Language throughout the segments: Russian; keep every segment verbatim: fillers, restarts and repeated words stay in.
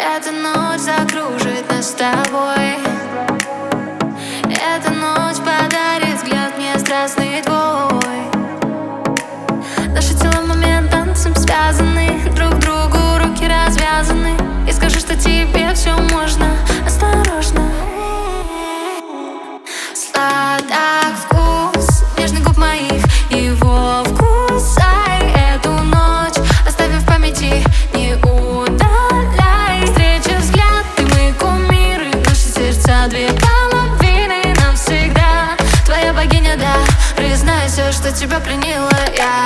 Эта ночь закружит нас с тобой. Эта ночь подарит взгляд мне страстный твой. Наши тела в момент танцем связаны, друг другу руки развязаны. И скажи, что тебе все можно, осторожно. Сладок вкус нежных губ моих, его вкус. Ай, эту ночь оставим в памяти, не удаляй. Встреча, взгляд, ты мы кумиры, наши сердца две половины навсегда. Твоя богиня, да, признайся, что тебя пленила я.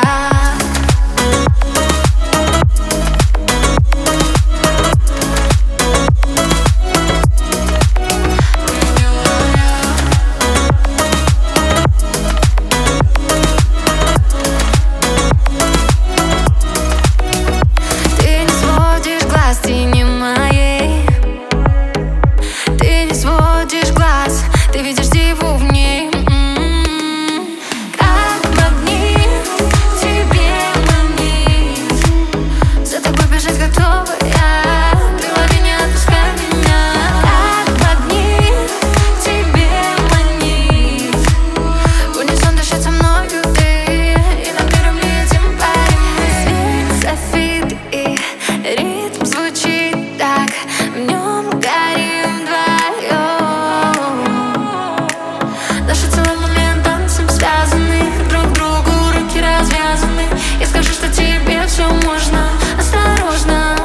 Ты видишь диву в ней, м-м-м. Как магнит тебе манит, за тобой бежать готова я. Ты лови, не отпускай меня. Как магнит тебе манит, в унисон дышать со мною ты, и на первом летим парень. Свет, софит и ритм звучит так, в нем горим вдвоем. Наши целый момент танцем связаны, друг другу руки развязаны. И скажу, что тебе все можно, осторожно.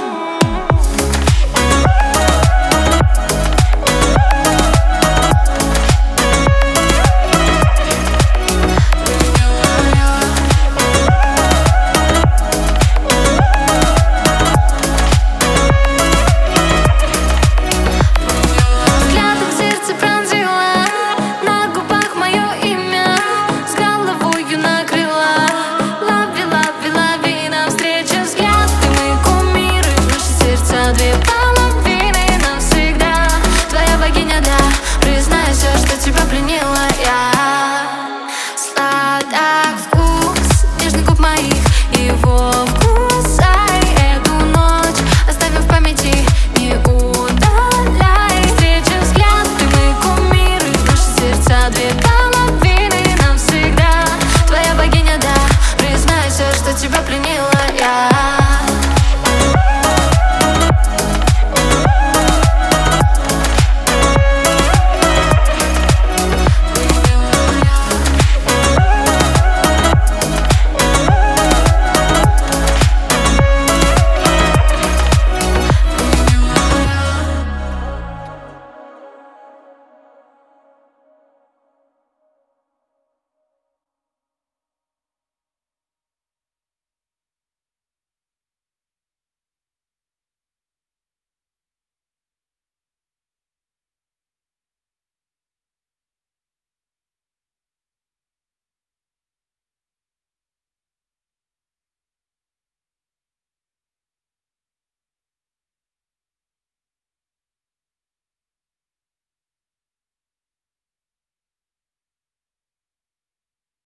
Две половины навсегда. Твоя богиня, да, признайся, что тебя пленила я. Сладок вкус нежных губ моих, его вкус. Ай, эту ночь оставим в памяти, не удаляй. Встреча, взгляд, ты мы кумиры, наши сердца две половины навсегда. Твоя богиня, да, признайся, что тебя пленила.